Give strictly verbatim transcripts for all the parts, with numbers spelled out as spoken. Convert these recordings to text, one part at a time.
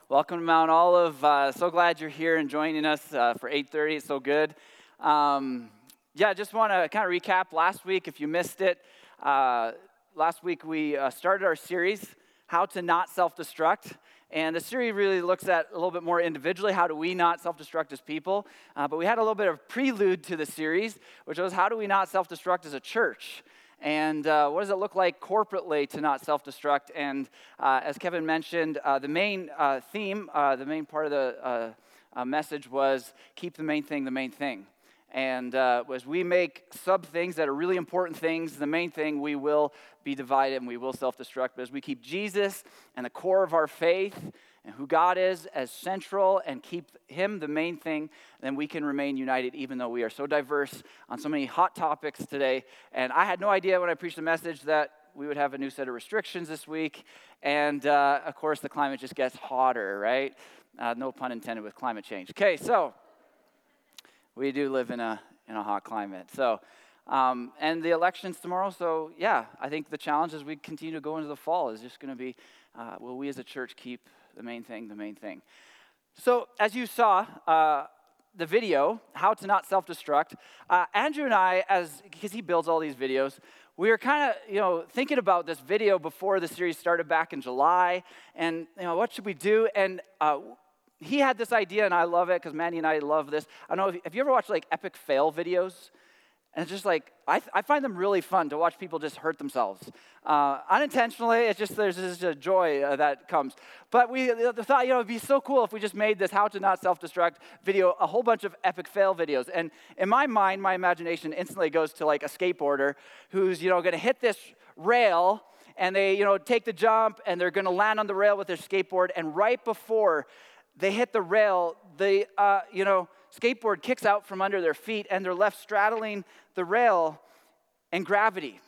Welcome to Mount Olive. Uh, so glad you're here and joining us uh, for eight thirty. It's so good. Um, yeah, I just want to kind of recap last week if you missed it. Uh, last week we uh, started our series, How to Not Self-Destruct. And the series really looks at a little bit more individually, how do we not self-destruct as people? Uh, but we had a little bit of prelude to the series, which was how do we not self-destruct as a church? And uh, what does it look like corporately to not self-destruct? And uh, as Kevin mentioned, uh, the main uh, theme, uh, the main part of the uh, uh, message was keep the main thing the main thing. And uh, as we make sub-things that are really important things, the main thing, we will be divided and we will self-destruct. But as we keep Jesus and the core of our faith and who God is as central and keep him the main thing, then we can remain united even though we are so diverse on so many hot topics today. And I had no idea when I preached the message that we would have a new set of restrictions this week. And uh, of course, the climate just gets hotter, right? Uh, no pun intended with climate change. Okay, so we do live in a in a hot climate. So, um, and the election's tomorrow. So, yeah, I think the challenge as we continue to go into the fall is just going to be, uh, will we as a church keep the main thing the main thing? So, as you saw, uh, the video, How to Not Self-Destruct, uh, Andrew and I, as because he builds all these videos, we were kind of, you know, thinking about this video before the series started back in July, and, you know, what should we do? And uh, he had this idea, and I love it, because Mandy and I love this. I don't know, if you, have you ever watched, like, epic fail videos? And it's just like, I, I find them really fun to watch people just hurt themselves. Uh, unintentionally, it's just, there's just a joy uh, that comes. But we thought, you know, it'd be so cool if we just made this How to Not Self-Destruct video, a whole bunch of epic fail videos. And in my mind, my imagination instantly goes to like a skateboarder who's, you know, gonna hit this rail, and they, you know, take the jump, and they're gonna land on the rail with their skateboard, and right before they hit the rail, the, uh, you know, skateboard kicks out from under their feet, and they're left straddling the rail and gravity.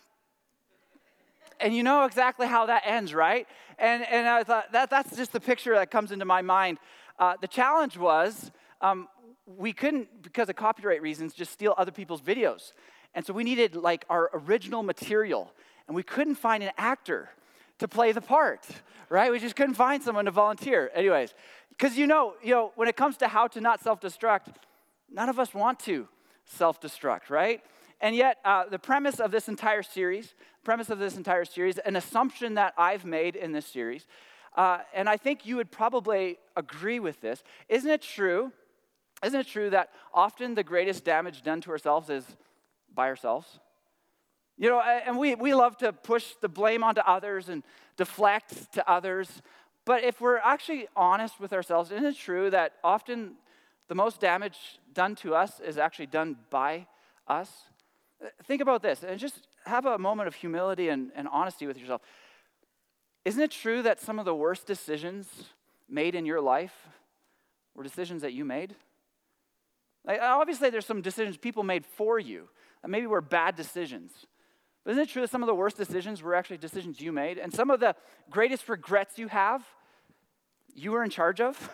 And you know exactly how that ends, right? And and I thought, that that's just the picture that comes into my mind. Uh, the challenge was um, we couldn't, because of copyright reasons, just steal other people's videos. And so we needed like our original material, and we couldn't find an actor to play the part, right? We just couldn't find someone to volunteer. Anyways, because you know, you know, when it comes to how to not self-destruct, none of us want to self-destruct, right? And yet, uh, the premise of this entire series, premise of this entire series, an assumption that I've made in this series, uh, and I think you would probably agree with this, isn't it true, isn't it true that often the greatest damage done to ourselves is by ourselves? You know, and we, we love to push the blame onto others and deflect to others, but if we're actually honest with ourselves, isn't it true that often the most damage done to us is actually done by us? Think about this, and just have a moment of humility and, and honesty with yourself. Isn't it true that some of the worst decisions made in your life were decisions that you made? Like, obviously, there's some decisions people made for you that maybe were bad decisions. But isn't it true that some of the worst decisions were actually decisions you made? And some of the greatest regrets you have, you were in charge of?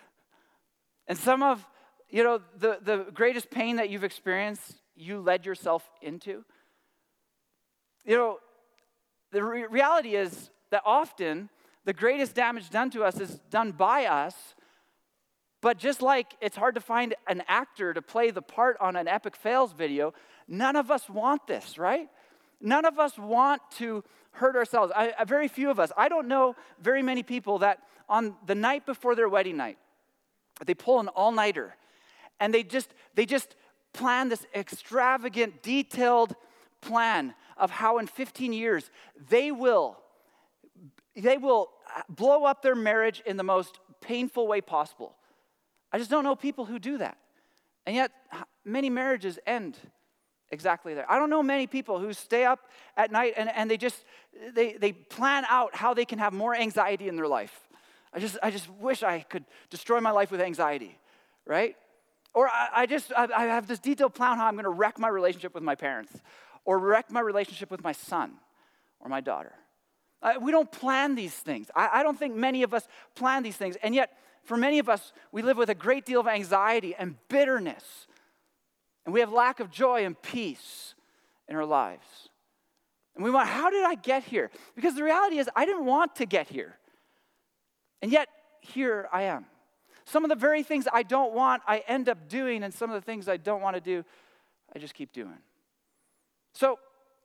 And some of, you know, the, the greatest pain that you've experienced, you led yourself into? You know, the re- reality is that often the greatest damage done to us is done by us, but just like it's hard to find an actor to play the part on an epic fails video, none of us want this, right? None of us want to hurt ourselves. I, I, very few of us. I don't know very many people that on the night before their wedding night, they pull an all-nighter, and they just they just plan this extravagant, detailed plan of how in fifteen years they will they will blow up their marriage in the most painful way possible. I just don't know people who do that. And yet many marriages end exactly there. I don't know many people who stay up at night and, and they just they they plan out how they can have more anxiety in their life. I just I just wish I could destroy my life with anxiety, right? Or I, I just, I, I have this detailed plan how I'm going to wreck my relationship with my parents, or wreck my relationship with my son or my daughter. Uh, we don't plan these things. I, I don't think many of us plan these things. And yet, for many of us, we live with a great deal of anxiety and bitterness. And we have lack of joy and peace in our lives. And we want, how did I get here? Because the reality is, I didn't want to get here. And yet, here I am. Some of the very things I don't want, I end up doing, and some of the things I don't want to do, I just keep doing. So,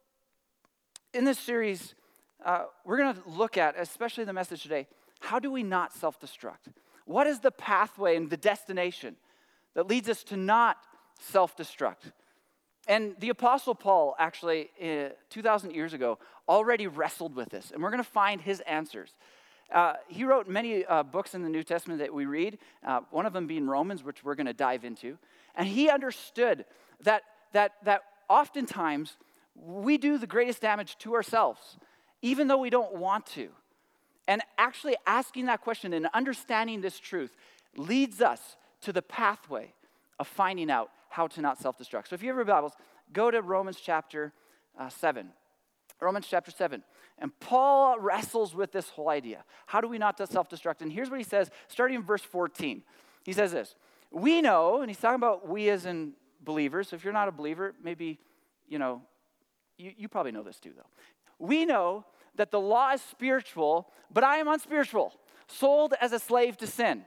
in this series, uh, we're going to look at, especially the message today, how do we not self-destruct? What is the pathway and the destination that leads us to not self-destruct? And the Apostle Paul, actually, uh, two thousand years ago, already wrestled with this, and we're going to find his answers. Uh, he wrote many uh, books in the New Testament that we read, uh, one of them being Romans, which we're going to dive into. And he understood that, that, that oftentimes we do the greatest damage to ourselves, even though we don't want to. And actually asking that question and understanding this truth leads us to the pathway of finding out how to not self-destruct. So if you have your Bibles, go to Romans chapter uh, seven. Romans chapter seven. And Paul wrestles with this whole idea. How do we not self-destruct? And here's what he says, starting in verse fourteen. He says this, we know, and he's talking about we as in believers. So if you're not a believer, maybe, you know, you, you probably know this too, though. We know that the law is spiritual, but I am unspiritual, sold as a slave to sin.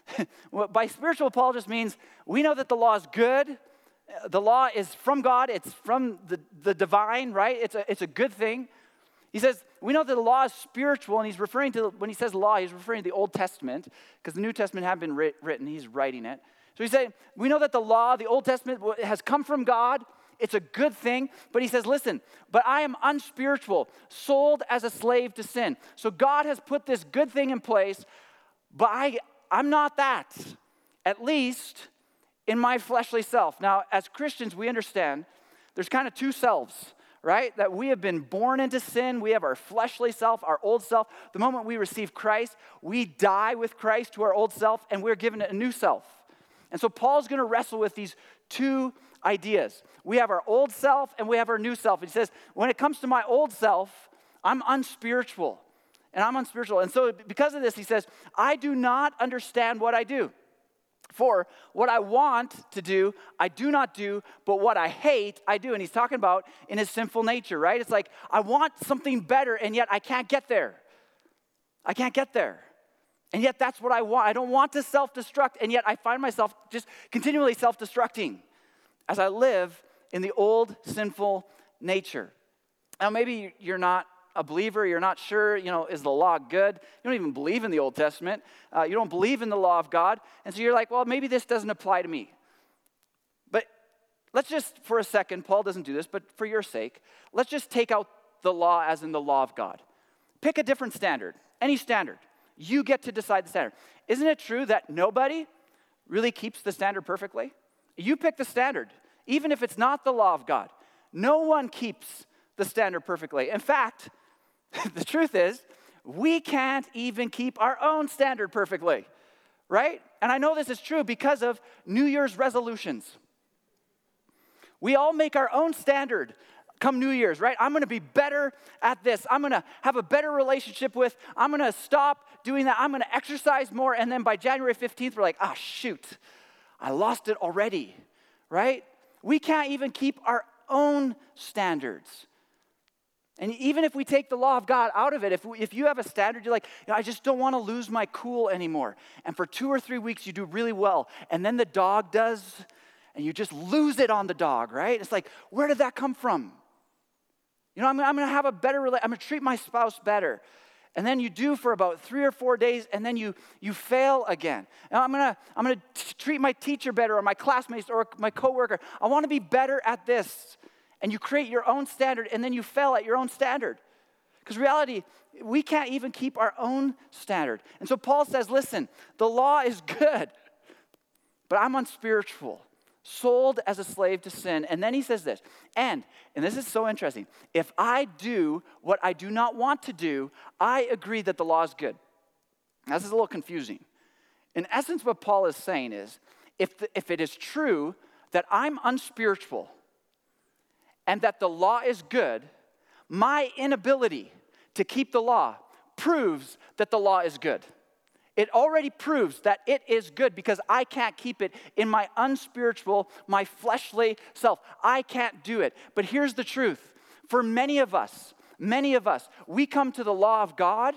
By spiritual, Paul just means we know that the law is good. The law is from God. It's from the, the divine, right? It's a, it's a good thing. He says, we know that the law is spiritual, and he's referring to, when he says law, he's referring to the Old Testament, because the New Testament hadn't been writ- written. He's writing it. So he's saying, we know that the law, the Old Testament, has come from God. It's a good thing. But he says, listen, but I am unspiritual, sold as a slave to sin. So God has put this good thing in place, but I, I'm not that, at least in my fleshly self. Now, as Christians, we understand there's kind of two selves, right? That we have been born into sin. We have our fleshly self, our old self. The moment we receive Christ, we die with Christ to our old self, and we're given a new self. And so Paul's going to wrestle with these two ideas. We have our old self, and we have our new self. And he says, when it comes to my old self, I'm unspiritual, and I'm unspiritual. And so because of this, he says, I do not understand what I do. For what I want to do, I do not do, but what I hate, I do. And he's talking about in his sinful nature, right? It's like, I want something better, and yet I can't get there. I can't get there. And yet that's what I want. I don't want to self-destruct, and yet I find myself just continually self-destructing as I live in the old sinful nature. Now, maybe you're not a believer, you're not sure, you know, is the law good? You don't even believe in the Old Testament. Uh, you don't believe in the law of God. And so you're like, well, maybe this doesn't apply to me. But let's just, for a second, Paul doesn't do this, but for your sake, let's just take out the law as in the law of God. Pick a different standard, any standard. You get to decide the standard. Isn't it true that nobody really keeps the standard perfectly? You pick the standard, even if it's not the law of God. No one keeps the standard perfectly. In fact, the truth is, we can't even keep our own standard perfectly, right? And I know this is true because of New Year's resolutions. We all make our own standard come New Year's, right? I'm going to be better at this. I'm going to have a better relationship with. I'm going to stop doing that. I'm going to exercise more. And then by January fifteenth, we're like, ah, shoot, I lost it already, right? We can't even keep our own standards. And even if we take the law of God out of it, if, we, if you have a standard, you're like, you know, I just don't want to lose my cool anymore. And for two or three weeks, you do really well. And then the dog does, and you just lose it on the dog, right? It's like, where did that come from? You know, I'm, I'm going to have a better relationship. I'm going to treat my spouse better. And then you do for about three or four days, and then you you fail again. And I'm going to I'm going to treat my teacher better, or my classmates, or my coworker. I want to be better at this. And you create your own standard, and then you fail at your own standard. Because reality, we can't even keep our own standard. And so Paul says, listen, the law is good, but I'm unspiritual, sold as a slave to sin. And then he says this, and, and this is so interesting, if I do what I do not want to do, I agree that the law is good. Now, this is a little confusing. In essence, what Paul is saying is, if, the, if it is true that I'm unspiritual, and that the law is good, my inability to keep the law proves that the law is good. It already proves that it is good because I can't keep it in my unspiritual, my fleshly self. I can't do it. But here's the truth. For many of us, many of us, we come to the law of God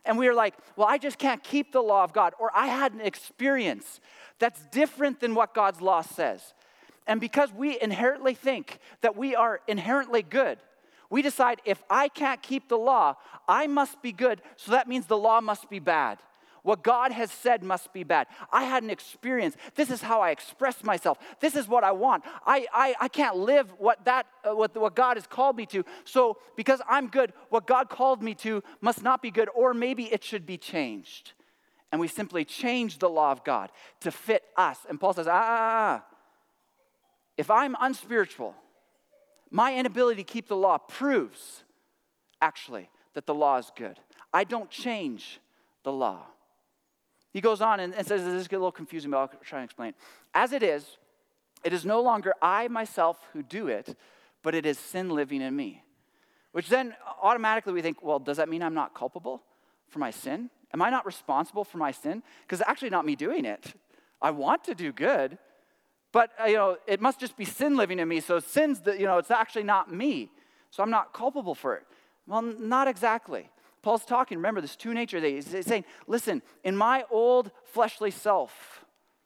And we are like, well, I just can't keep the law of God, or I had an experience that's different than what God's law says. And because we inherently think that we are inherently good, we decide if I can't keep the law, I must be good, so that means the law must be bad. What God has said must be bad. I had an experience. This is how I express myself. This is what I want. I I, I can't live what that uh, what, what God has called me to. So because I'm good, what God called me to must not be good, or maybe it should be changed. And we simply change the law of God to fit us. And Paul says, ah, ah, ah. If I'm unspiritual, my inability to keep the law proves actually that the law is good. I don't change the law. He goes on and, and says, this is a little confusing, but I'll try and explain. As it is, it is no longer I myself who do it, but it is sin living in me. Which then automatically we think, well, does that mean I'm not culpable for my sin? Am I not responsible for my sin? Because it's actually not me doing it. I want to do good, but uh, you know, it must just be sin living in me. So sin's, the, you know, it's actually not me. So I'm not culpable for it. Well, not exactly. Paul's talking, remember, this two nature thing. He's saying, listen, in my old fleshly self,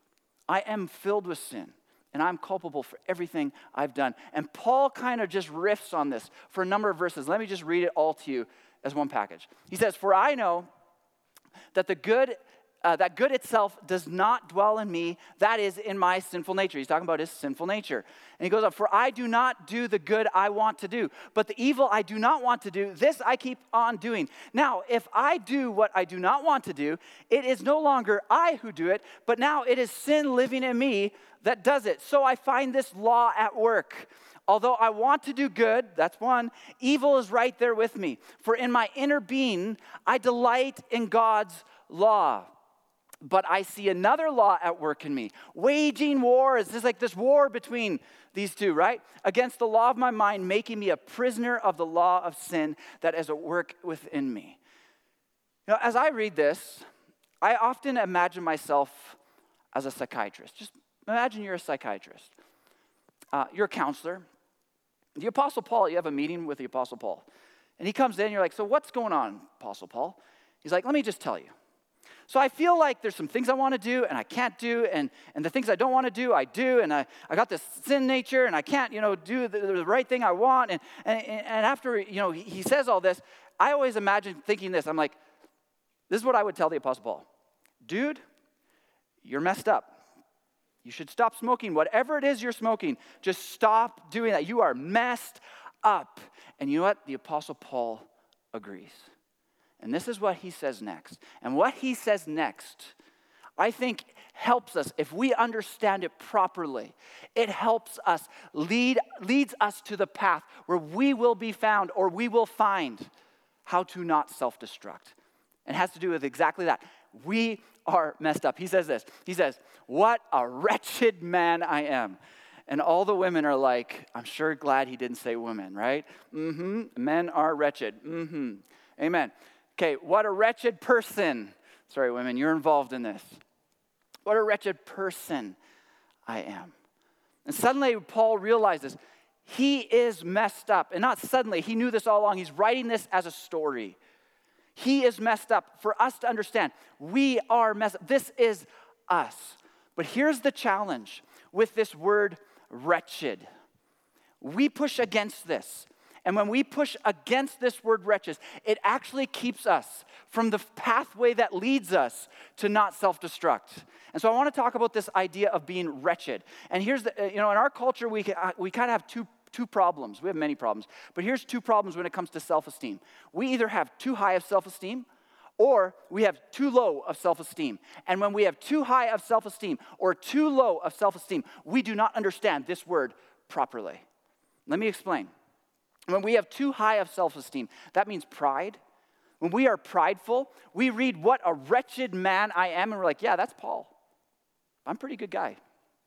I am filled with sin, and I'm culpable for everything I've done. And Paul kind of just riffs on this for a number of verses. Let me just read it all to you as one package. He says, for I know that the good, uh, that good itself does not dwell in me, that is, in my sinful nature. He's talking about his sinful nature. And he goes on, for I do not do the good I want to do, but the evil I do not want to do, this I keep on doing. Now, if I do what I do not want to do, it is no longer I who do it, but now it is sin living in me that does it. So I find this law at work. Although I want to do good, that's one, evil is right there with me. For in my inner being, I delight in God's law. But I see another law at work in me, waging war. It's just like this war between these two, right? Against the law of my mind, making me a prisoner of the law of sin that is at work within me. You know, as I read this, I often imagine myself as a psychiatrist. Just imagine you're a psychiatrist. Uh, you're a counselor. The Apostle Paul, you have a meeting with the Apostle Paul. And he comes in, you're like, so what's going on, Apostle Paul? He's like, let me just tell you. So I feel like there's some things I want to do and I can't do, and, and the things I don't want to do, I do, and I, I got this sin nature, and I can't, you know, do the, the right thing I want. And, and, and after, you know, he, he says all this, I always imagine thinking this. I'm like, this is what I would tell the Apostle Paul. Dude, you're messed up. You should stop smoking. Whatever it is you're smoking, just stop doing that. You are messed up. And you know what? The Apostle Paul agrees. And this is what he says next. And what he says next, I think, helps us. If we understand it properly, it helps us, lead, leads us to the path where we will be found, or we will find how to not self-destruct. And it has to do with exactly that. We are messed up. He says this. He says, what a wretched man I am. And all the women are like, I'm sure glad he didn't say women, right? Mm-hmm. Men are wretched. Mm-hmm. Amen. Okay, what a wretched person. Sorry, women, you're involved in this. What a wretched person I am. And suddenly Paul realizes he is messed up. And not suddenly, he knew this all along. He's writing this as a story. He is messed up. For us to understand, we are messed up. This is us. But here's the challenge with this word wretched. We push against this. And when we push against this word wretched, it actually keeps us from the pathway that leads us to not self-destruct. And so I want to talk about this idea of being wretched. And here's the, you know, in our culture, we, we kind of have two, two problems. We have many problems. But here's two problems when it comes to self-esteem. We either have too high of self-esteem, or we have too low of self-esteem. And when we have too high of self-esteem or too low of self-esteem, we do not understand this word properly. Let me explain. When we have too high of self-esteem, that means pride. When we are prideful, we read what a wretched man I am, and we're like, yeah, that's Paul. I'm a pretty good guy.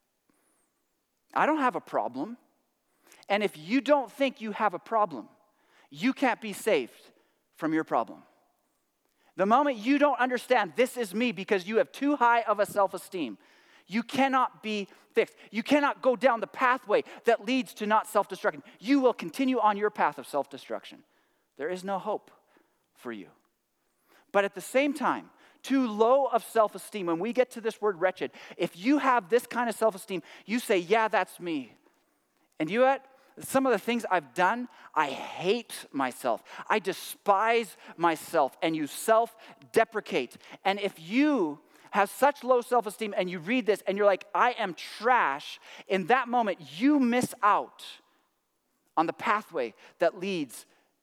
I don't have a problem. And if you don't think you have a problem, you can't be saved from your problem. The moment you don't understand this is me because you have too high of a self-esteem, you cannot be fixed. You cannot go down the pathway that leads to not self-destruction. You will continue on your path of self-destruction. There is no hope for you. But at the same time, too low of self-esteem, when we get to this word wretched, if you have this kind of self-esteem, you say, yeah, that's me. And you know what? Some of the things I've done, I hate myself. I despise myself, and you self-deprecate. And if you have such low self-esteem and you read this and you're like, I am trash, in that moment, you miss out on the pathway that leads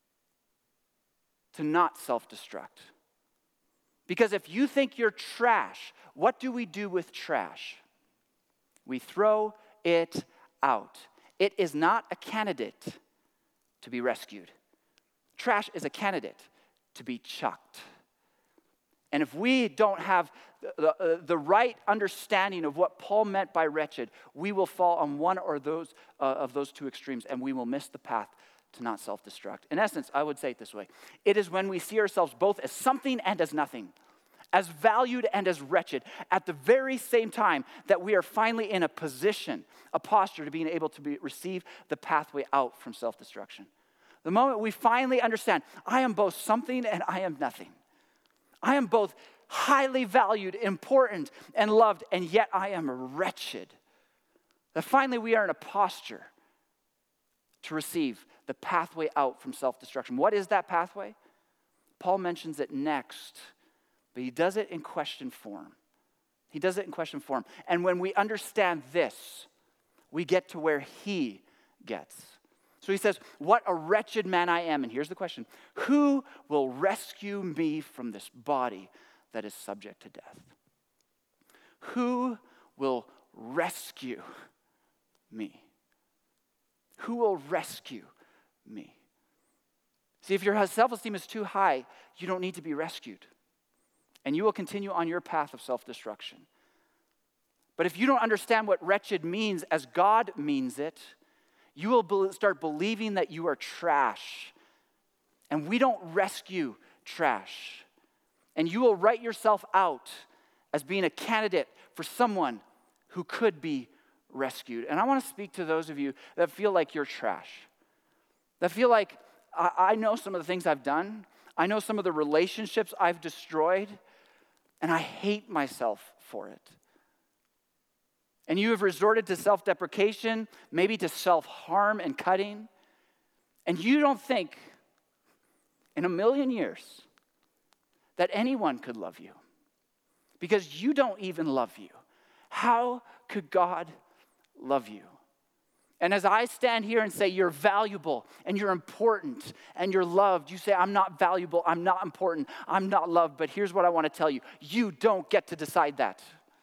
to not self-destruct. Because if you think you're trash, what do we do with trash? We throw it out. It is not a candidate to be rescued. Trash is a candidate to be chucked. And if we don't have the, the, the right understanding of what Paul meant by wretched, we will fall on one or those uh, of those two extremes, and we will miss the path to not self-destruct. In essence, I would say it this way. It is when we see ourselves both as something and as nothing, as valued and as wretched, at the very same time that we are finally in a position, a posture to being able to be, receive the pathway out from self-destruction. The moment we finally understand, I am both something and I am nothing. I am both highly valued, important, and loved, and yet I am wretched. That finally we are in a posture to receive the pathway out from self-destruction. What is that pathway? Paul mentions it next, but he does it in question form. He does it in question form. And when we understand this, we get to where he gets. So he says, what a wretched man I am. And here's the question. Who will rescue me from this body that is subject to death? Who will rescue me? Who will rescue me? See, if your self-esteem is too high, you don't need to be rescued. And you will continue on your path of self-destruction. But if you don't understand what wretched means as God means it, you will be- start believing that you are trash. And we don't rescue trash. And you will write yourself out as being a candidate for someone who could be rescued. And I want to speak to those of you that feel like you're trash. That feel like, I, I know some of the things I've done. I know some of the relationships I've destroyed. And I hate myself for it. And you have resorted to self-deprecation, maybe to self-harm and cutting. And you don't think in a million years that anyone could love you. Because you don't even love you. How could God love you? And as I stand here and say you're valuable and you're important and you're loved, you say I'm not valuable, I'm not important, I'm not loved. But here's what I want to tell you. You don't get to decide that.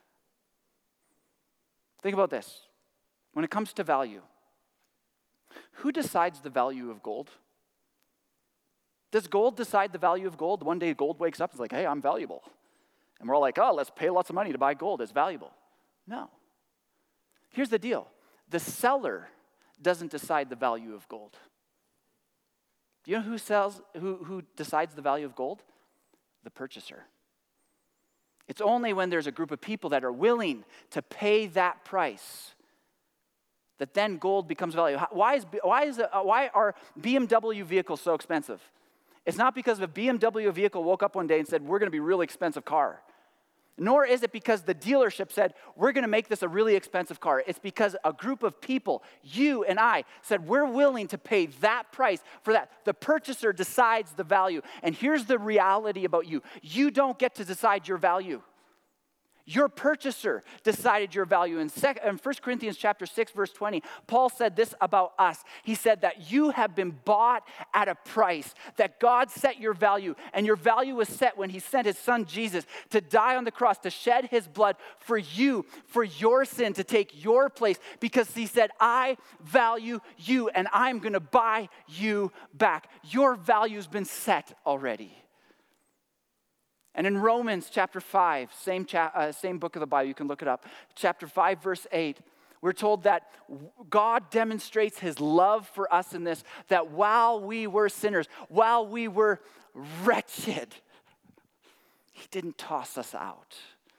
Think about this. When it comes to value, who decides the value of gold? Does gold decide the value of gold? One day gold wakes up and is like, hey, I'm valuable. And we're all like, oh, let's pay lots of money to buy gold. It's valuable. No. Here's the deal. The seller doesn't decide the value of gold. Do you know who sells, who, who decides the value of gold? The purchaser. It's only when there's a group of people that are willing to pay that price that then gold becomes valuable. Why is why is why are B M W vehicles so expensive? It's not because a B M W vehicle woke up one day and said, we're going to be a really expensive car. Nor is it because the dealership said, we're going to make this a really expensive car. It's because a group of people, you and I, said, we're willing to pay that price for that. The purchaser decides the value. And here's the reality about you. You don't get to decide your value. Your purchaser decided your value. In First Corinthians chapter six, verse twenty, Paul said this about us. He said that you have been bought at a price, that God set your value, and your value was set when he sent his son Jesus to die on the cross, to shed his blood for you, for your sin, to take your place, because he said, I value you, and I'm going to buy you back. Your value's been set already. And in Romans chapter five, same, cha- uh, same book of the Bible, you can look it up, chapter five, verse eight, we're told that God demonstrates his love for us in this, that while we were sinners, while we were wretched, he didn't toss us out.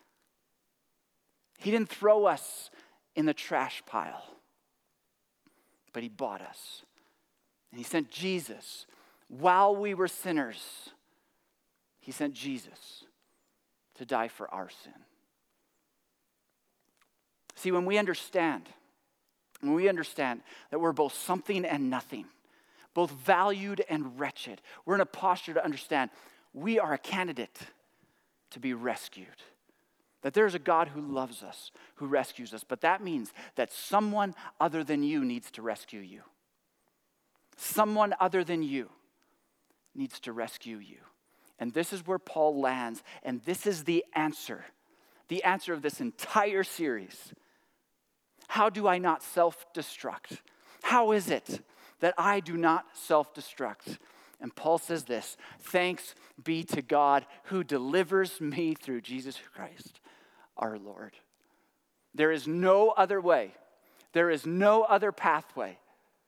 He didn't throw us in the trash pile, but he bought us. And he sent Jesus while we were sinners. He sent Jesus to die for our sin. See, when we understand, when we understand that we're both something and nothing, both valued and wretched, we're in a posture to understand we are a candidate to be rescued. That there's a God who loves us, who rescues us. But that means that someone other than you needs to rescue you. Someone other than you needs to rescue you. And this is where Paul lands. And this is the answer. The answer of this entire series. How do I not self-destruct? How is it that I do not self-destruct? And Paul says this, thanks be to God who delivers me through Jesus Christ, our Lord. There is no other way. There is no other pathway.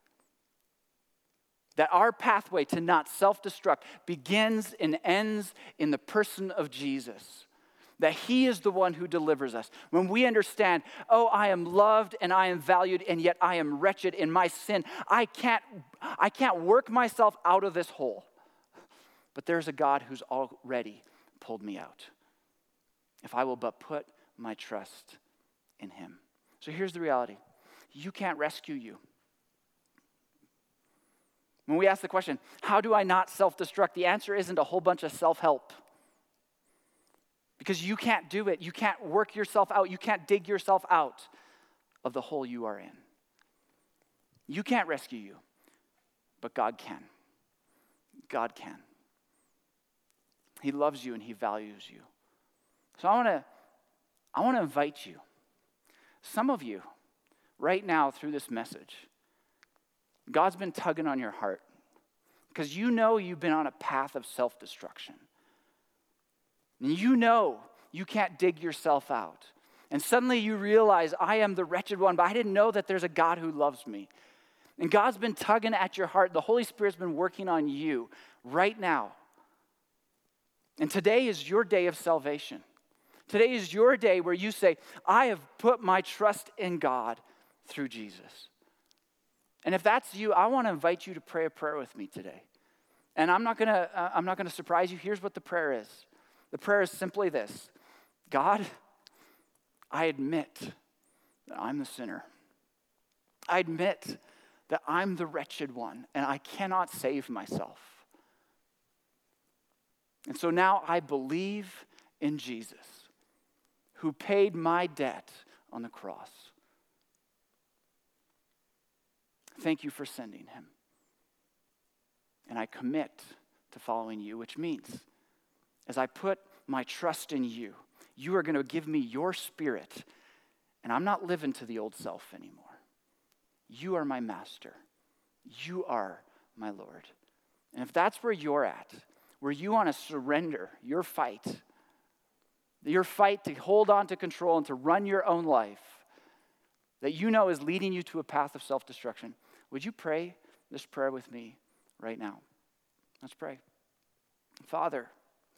That our pathway to not self-destruct begins and ends in the person of Jesus. That he is the one who delivers us. When we understand, oh, I am loved and I am valued and yet I am wretched in my sin. I can't, I can't work myself out of this hole. But there's a God who's already pulled me out. If I will but put my trust in him. So here's the reality. You can't rescue you. When we ask the question, how do I not self-destruct? The answer isn't a whole bunch of self-help. Because you can't do it. You can't work yourself out. You can't dig yourself out of the hole you are in. You can't rescue you, but God can. God can. He loves you and he values you. So I want to I want to invite you. Some of you, right now through this message, God's been tugging on your heart because you know you've been on a path of self-destruction. And you know you can't dig yourself out. And suddenly you realize, I am the wretched one, but I didn't know that there's a God who loves me. And God's been tugging at your heart. The Holy Spirit's been working on you right now. And today is your day of salvation. Today is your day where you say, I have put my trust in God through Jesus. And if that's you, I want to invite you to pray a prayer with me today. And I'm not going to uh, I'm not going to surprise you. Here's what the prayer is. The prayer is simply this. God, I admit that I'm the sinner. I admit that I'm the wretched one and I cannot save myself. And so now I believe in Jesus, who paid my debt on the cross. Thank you for sending him. And I commit to following you, which means as I put my trust in you, you are going to give me your spirit, and I'm not living to the old self anymore. You are my master. You are my Lord. And if that's where you're at, where you want to surrender your fight, your fight to hold on to control and to run your own life, that you know is leading you to a path of self-destruction, would you pray this prayer with me right now? Let's pray. Father,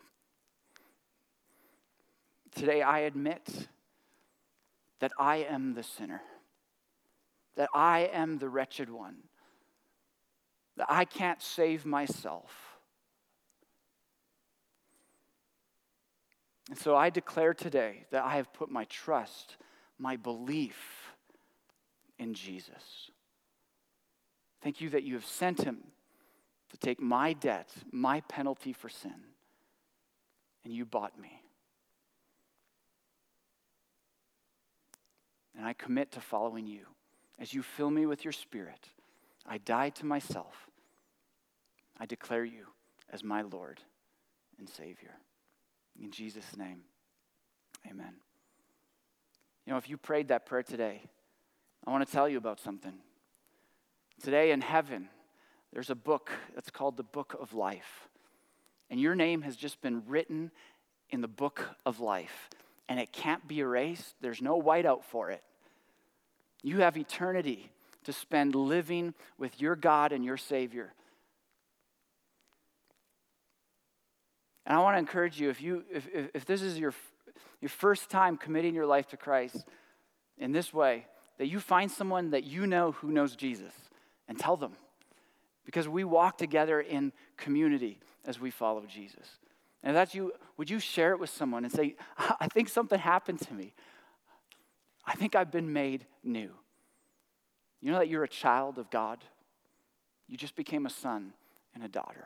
today I admit that I am the sinner, that I am the wretched one, that I can't save myself. And so I declare today that I have put my trust, my belief in Jesus. Thank you that you have sent him to take my debt, my penalty for sin, and you bought me. And I commit to following you. As you fill me with your spirit, I die to myself. I declare you as my Lord and Savior. In Jesus' name, amen. You know, if you prayed that prayer today, I want to tell you about something. Today in heaven, there's a book that's called the Book of Life. And your name has just been written in the Book of Life. And it can't be erased. There's no whiteout for it. You have eternity to spend living with your God and your Savior. And I want to encourage you, if you if, if, if this is your, your first time committing your life to Christ in this way, that you find someone that you know who knows Jesus and tell them. Because we walk together in community as we follow Jesus. And if that's you, would you share it with someone and say, I think something happened to me. I think I've been made new. You know that you're a child of God? You just became a son and a daughter.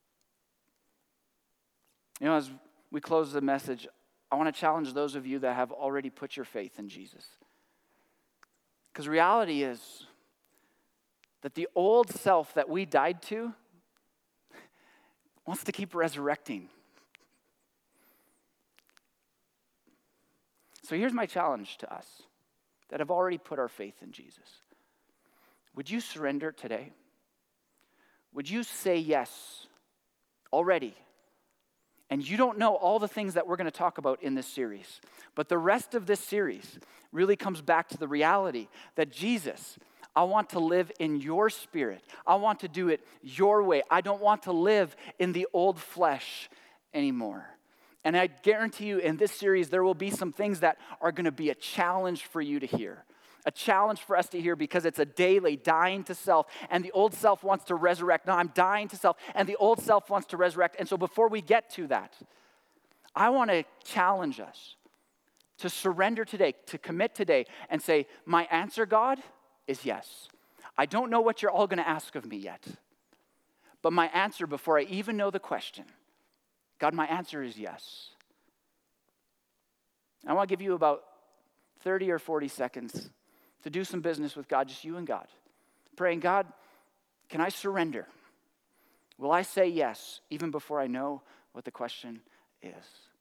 You know, as we close the message, I want to challenge those of you that have already put your faith in Jesus. Because reality is that the old self that we died to wants to keep resurrecting. So here's my challenge to us that have already put our faith in Jesus. Would you surrender today? Would you say yes already? And you don't know all the things that we're going to talk about in this series. But the rest of this series really comes back to the reality that Jesus, I want to live in your spirit. I want to do it your way. I don't want to live in the old flesh anymore. And I guarantee you in this series, there will be some things that are going to be a challenge for you to hear. A challenge for us to hear because it's a daily dying to self, and the old self wants to resurrect. No, I'm dying to self, and the old self wants to resurrect. And so before we get to that, I want to challenge us to surrender today, to commit today, and say, my answer, God, is yes. I don't know what you're all going to ask of me yet, but my answer before I even know the question, God, my answer is yes. I want to give you about thirty or forty seconds to do some business with God, just you and God. Praying, God, can I surrender? Will I say yes even before I know what the question is?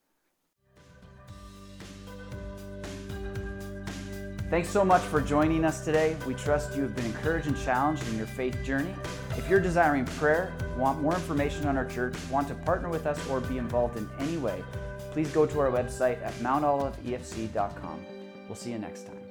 Thanks so much for joining us today. We trust you have been encouraged and challenged in your faith journey. If you're desiring prayer, want more information on our church, want to partner with us, or be involved in any way, please go to our website at mount olive e f c dot com. We'll see you next time.